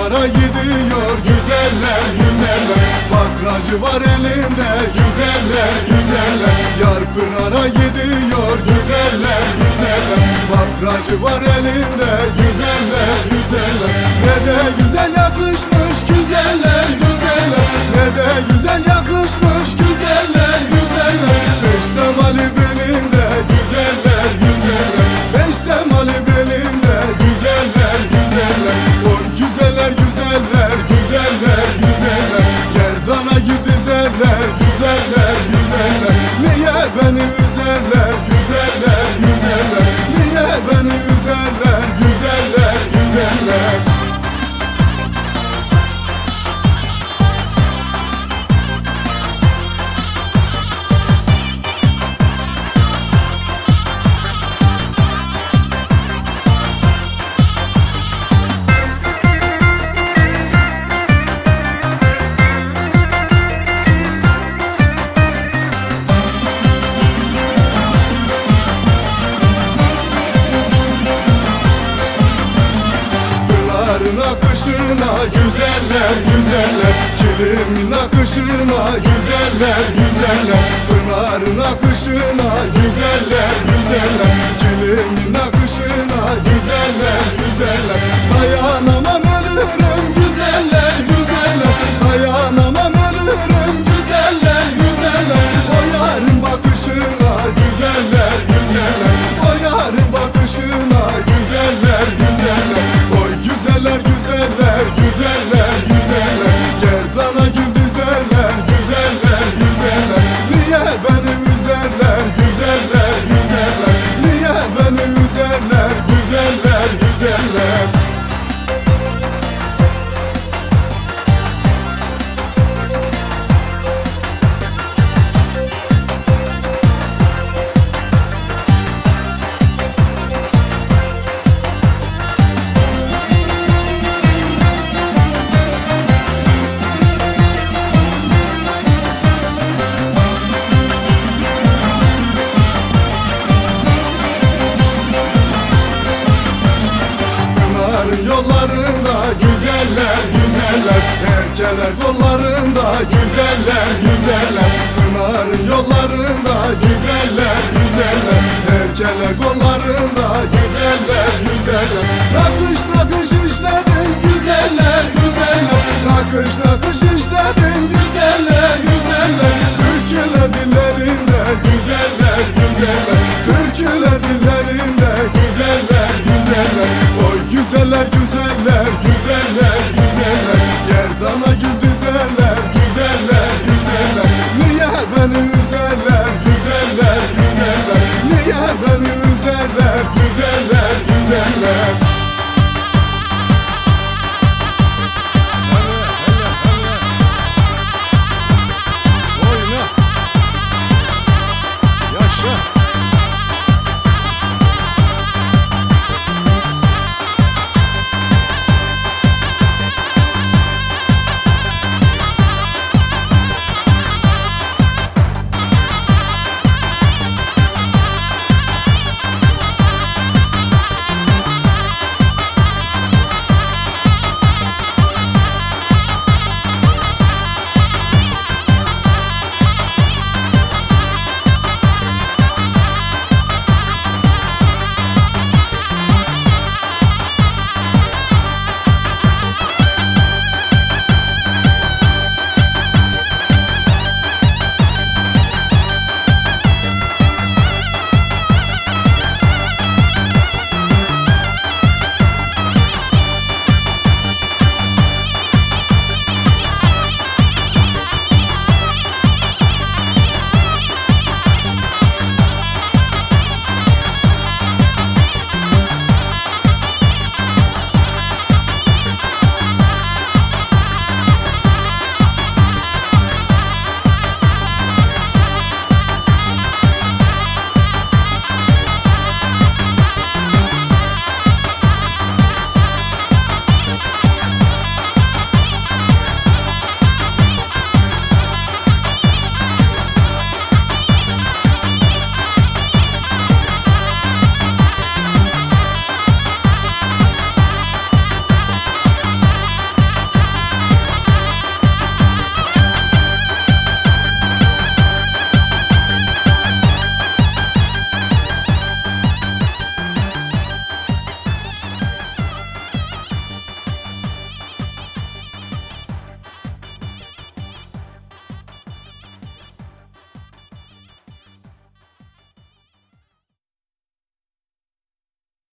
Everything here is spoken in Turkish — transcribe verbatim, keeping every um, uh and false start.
Pınar'a gidiyor güzeller güzeller, bakracı var elimde güzeller güzeller. Yar Pınar'a gidiyor güzeller güzeller, bakracı var elimde güzeller güzeller. Ne de güzel yakışmış güzeller güzeller, ne de güzel yakışmış güzeller güzeller. Beşte mali belimde güzeller güzeller, beşte mali belimde güzeller güzeller. Oy güzeller güzeller güzeller güzeller, gerdana gibi güzeller güzeller güzeller. Niye beni üzerler güzeller güzeller, niye beni üzerler güzeller güzeller. Akışına güzeller güzeller, kilimin akışına güzeller güzeller. Pınar'ın akışına güzeller güzeller, kilimin akışına güzeller güzeller. Dayanamam ölürüm güzeller güzeller, dayanamam ölürüm güzeller güzeller. O yarın bakışına güzeller güzeller, o yarın bakışına güzeller güzeller. Oy güzeller güzeller güzeller güzeller, gerdana gül güzeller güzeller güzeller. Niye beni üzerler güzeller güzeller, niye beni üzerler güzeller güzeller. Yollarında güzeller güzeller, erkeler kollarında güzeller güzeller. Pınar'ın yollarında güzeller güzeller, erkeler kollarında güzeller güzeller. Nakış nakış işledin güzeller güzeller, nakış nakış